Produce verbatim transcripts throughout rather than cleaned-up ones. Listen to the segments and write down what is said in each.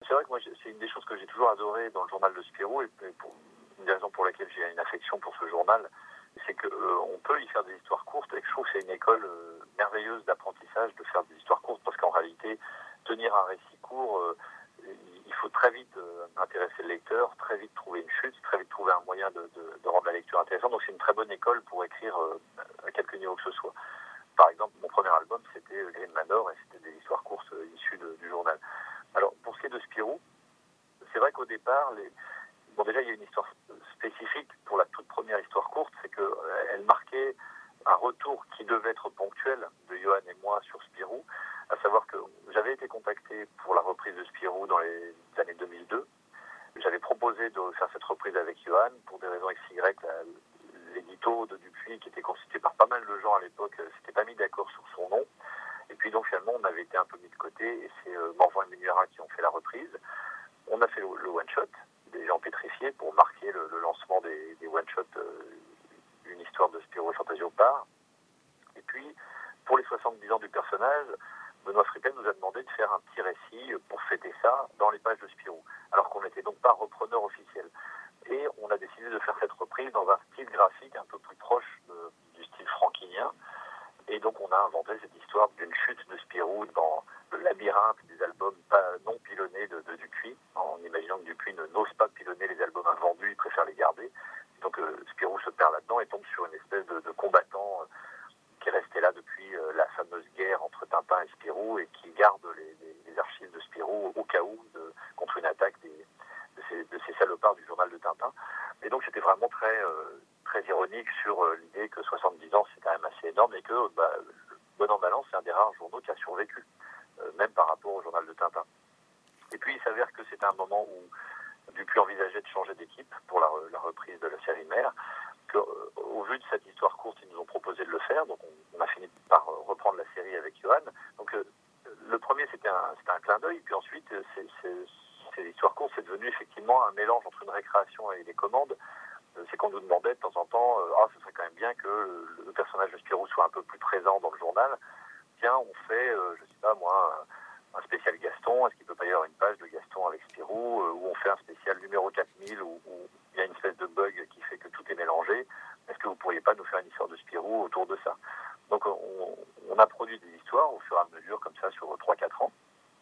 C'est vrai que moi, c'est une des choses que j'ai toujours adoré dans le journal de Spirou, et pour, une des raisons pour laquelle j'ai une affection pour ce journal, c'est qu'on euh, peut y faire des histoires courtes, et que je trouve que c'est une école euh, merveilleuse d'apprentissage de faire des histoires courtes, parce qu'en réalité, tenir un récit court, euh, il faut très vite euh, intéresser le lecteur, très vite trouver une chute, très vite trouver un moyen de, de, de rendre la lecture intéressante. Donc c'est une très bonne école pour écrire euh, à quelque niveau que ce soit. Par exemple, mon premier album, c'était Green Manor, et c'était des histoires courtes euh, issues de, du journal. Alors, pour ce qui est de Spirou, c'est vrai qu'au départ, les... bon, déjà, il y a une histoire spécifique pour la toute première histoire courte, c'est qu'elle marquait un retour qui devait être ponctuel de Johan et moi sur Spirou, à savoir que j'avais été contacté pour la reprise de Spirou dans les années deux mille deux. J'avais proposé de faire cette reprise avec Johan pour des raisons X Y. L'édito de Dupuis, qui était constitué par pas mal de gens à l'époque, s'était pas mis d'accord sur son nom. Et puis donc finalement, on avait été un peu mis de côté, et c'est euh, Morvan et Menuara qui ont fait la reprise. On a fait le, le one-shot, des gens pétrifiés, pour marquer le, le lancement des, des one-shots, euh, une histoire de Spirou et Fantasio-Par. Et puis, pour les soixante-dix ans du personnage, Benoît Fripel nous a demandé de faire un petit récit pour fêter ça dans les pages de Spirou, alors qu'on n'était donc pas repreneur officiel. Et on a décidé de faire cette reprise dans un style graphique un peu plus proche de, du style franquinien. Et donc on a inventé cette histoire d'une chute de Spirou dans le labyrinthe des albums pas non pilonnés de, de Dupuis, en imaginant que Dupuis ne, n'ose pas pilonner les albums invendus, il préfère les garder. Donc euh, Spirou se perd là-dedans et tombe sur une espèce de, de combattant euh, qui est resté là depuis euh, la fameuse guerre entre Tintin et Spirou, et qui garde les, les, les archives de Spirou au cas où, de, contre une attaque des, de, ces, de ces salopards du journal de Tintin. Et donc c'était vraiment très... Euh, très ironique sur euh, l'idée que soixante-dix ans, c'est quand même assez énorme, et que, bah, bon an, mal an, c'est un des rares journaux qui a survécu, euh, même par rapport au journal de Tintin. Et puis, il s'avère que c'était un moment où Dupuis envisageait de changer d'équipe pour la, la reprise de la série mère, que, euh, au vu de cette histoire courte, ils nous ont proposé de le faire, donc on, on a fini par euh, reprendre la série avec Johan. Donc, euh, le premier, c'était un, c'était un clin d'œil, puis ensuite, c'est, c'est, ces histoires courtes, c'est devenu effectivement un mélange entre une récréation et des commandes. C'est qu'on nous demandait de temps en temps, euh, ah, ce serait quand même bien que le, le personnage de Spirou soit un peu plus présent dans le journal. Tiens, on fait, euh, je sais pas moi, un, un spécial Gaston. Est-ce qu'il peut pas y avoir une page de Gaston avec Spirou, euh, où on fait un spécial numéro quatre mille, où, où il y a une espèce de bug qui fait que tout est mélangé. Est-ce que vous pourriez pas nous faire une histoire de Spirou autour de ça? Donc on, on a produit des histoires au fur et à mesure, comme ça, sur trois quatre ans.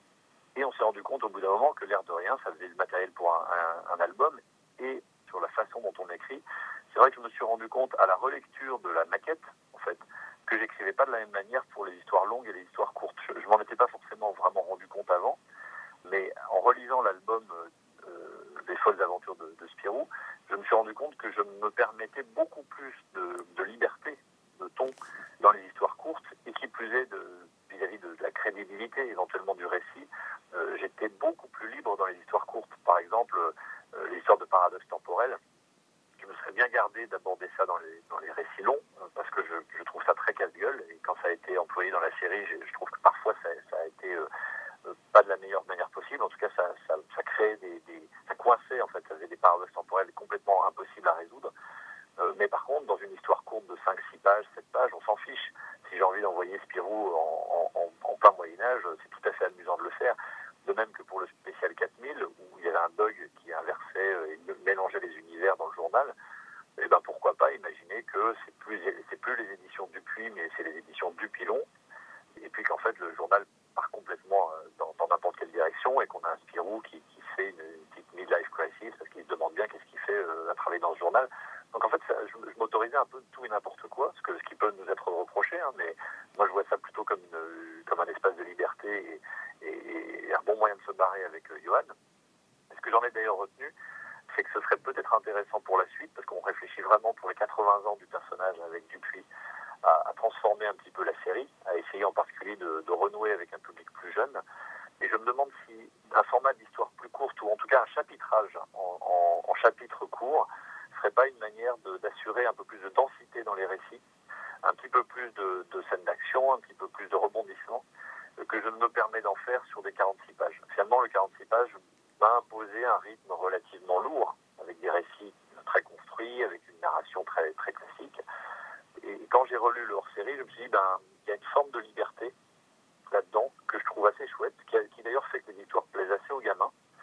Et on s'est rendu compte au bout d'un moment que l'air de rien, ça faisait le matériel pour un, un, un album, et sur la façon dont on écrit. C'est vrai que je me suis rendu compte à la relecture de la maquette, en fait, que j'écrivais pas de la même manière pour les histoires longues et les histoires courtes. Je, je m'en étais pas forcément vraiment rendu compte avant, mais en relisant l'album euh, des folles aventures de, de Spirou, je me suis rendu compte que je me permettais beaucoup plus de, de liberté, de ton, dans les histoires courtes, et qui plus est de, vis-à-vis de, de la crédibilité éventuellement du récit, euh, j'étais beaucoup plus libre dans les histoires courtes. Par exemple, euh, l'histoire de paradoxe temporel, je me serais bien gardé d'aborder ça dans les, dans les récits longs, euh, parce que je, je trouve ça très casse-gueule, et quand ça a été employé dans la série, je, je trouve que parfois ça, ça a été euh, euh, pas de la meilleure manière possible. En tout cas, ça, ça, ça créait des, des... ça coinçait, en fait, ça faisait des paradoxes temporels complètement impossibles à résoudre. Euh, mais par contre, dans une histoire courte de cinq six pages, sept pages, on s'en fiche. Si j'ai envie d'envoyer Spirou en, en, en, en plein Moyen-Âge, c'est tout à fait amusant de le faire. De même que pour le spécial quatre mille, où il y avait un bug qui inversait et mélangeait les univers dans le journal, et ben pourquoi pas imaginer que c'est plus, c'est plus les éditions Dupuis, mais c'est les éditions Dupilon, et puis qu'en fait le journal part complètement dans, dans n'importe quelle direction, et qu'on a un Spirou qui, qui fait une, une petite midlife crisis, parce qu'il se demande bien qu'est-ce qu'il fait euh, à travailler dans ce journal. Donc en fait, ça, je, je m'autorisais un peu tout et n'importe quoi, ce, que, ce qui peut nous être reproché, hein, mais moi je vois ça plutôt comme, une, comme un espace de liberté et, et, et un bon moyen de se barrer avec euh, Johan. Et ce que j'en ai d'ailleurs retenu, c'est que ce serait peut-être intéressant pour la suite, parce qu'on réfléchit vraiment pour les quatre-vingts ans du personnage avec Dupuis, à, à transformer un petit peu la série, à essayer en particulier de, de renouer avec un public plus jeune. Et je me demande si un format d'histoire plus courte, ou en tout cas un chapitrage en, en, en chapitres courts, serait pas une manière de, d'assurer un peu plus de densité dans les récits, un petit peu plus de, de scènes d'action, un petit peu plus de rebondissements, que je ne me permets d'en faire sur des quarante-six pages. Finalement, le quarante-six pages m'a imposé un rythme relativement lourd, avec des récits très construits, avec une narration très, très classique. Et quand j'ai relu le hors-série, je me suis dit, ben, il y a une forme de liberté là-dedans que je trouve assez chouette, qui, a, qui d'ailleurs fait que les histoires plaisent assez aux gamins.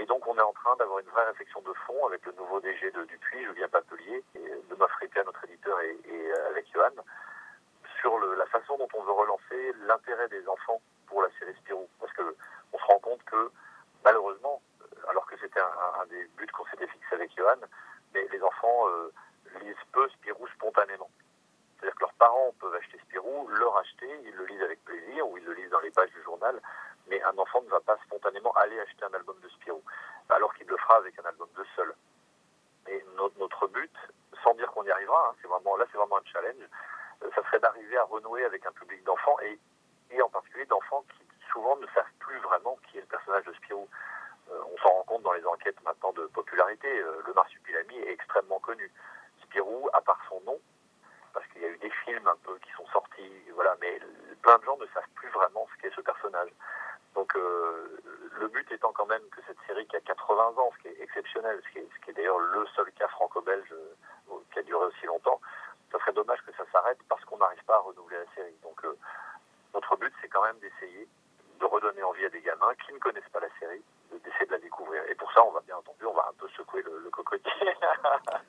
Et donc on est en train d'avoir une vraie réflexion de fond avec le nouveau D G de Dupuis, Julien Papelier, et de Mafripia, notre éditeur, et, et avec Johan, sur le, la façon dont on veut relancer l'intérêt des enfants pour la série Spirou. Parce qu'on se rend compte que, malheureusement, alors que c'était un, un des buts qu'on s'était fixé avec Johan, mais les enfants euh, lisent peu Spirou spontanément. C'est-à-dire que leurs parents peuvent acheter Spirou, leur acheter, ils le lisent avec plaisir, ou ils le lisent dans les pages du journal, mais un enfant ne va pas spontanément aller acheter un album de Spirou, alors qu'il le fera avec un album de Seul. Et notre, notre but, sans dire qu'on y arrivera, hein, c'est vraiment, là c'est vraiment un challenge, euh, ça serait d'arriver à renouer avec un public d'enfants, et, et en particulier d'enfants qui souvent ne savent plus vraiment qui est le personnage de Spirou. Euh, on s'en rend compte dans les enquêtes maintenant de popularité, euh, le marsupilami est extrêmement connu. Spirou, à part son nom, parce qu'il y a eu des films un peu qui sont sortis, voilà, mais plein de gens ne savent plus vraiment ce qu'est ce personnage. Donc euh, le but étant quand même que cette série qui a quatre-vingts ans, ce qui est exceptionnel, ce qui est, ce qui est d'ailleurs le seul cas franco-belge euh, qui a duré aussi longtemps, ça serait dommage que ça s'arrête parce qu'on n'arrive pas à renouveler la série. Donc euh, notre but c'est quand même d'essayer de redonner envie à des gamins qui ne connaissent pas la série, d'essayer de la découvrir. Et pour ça, on va bien entendu, on va un peu secouer le, le cocotier.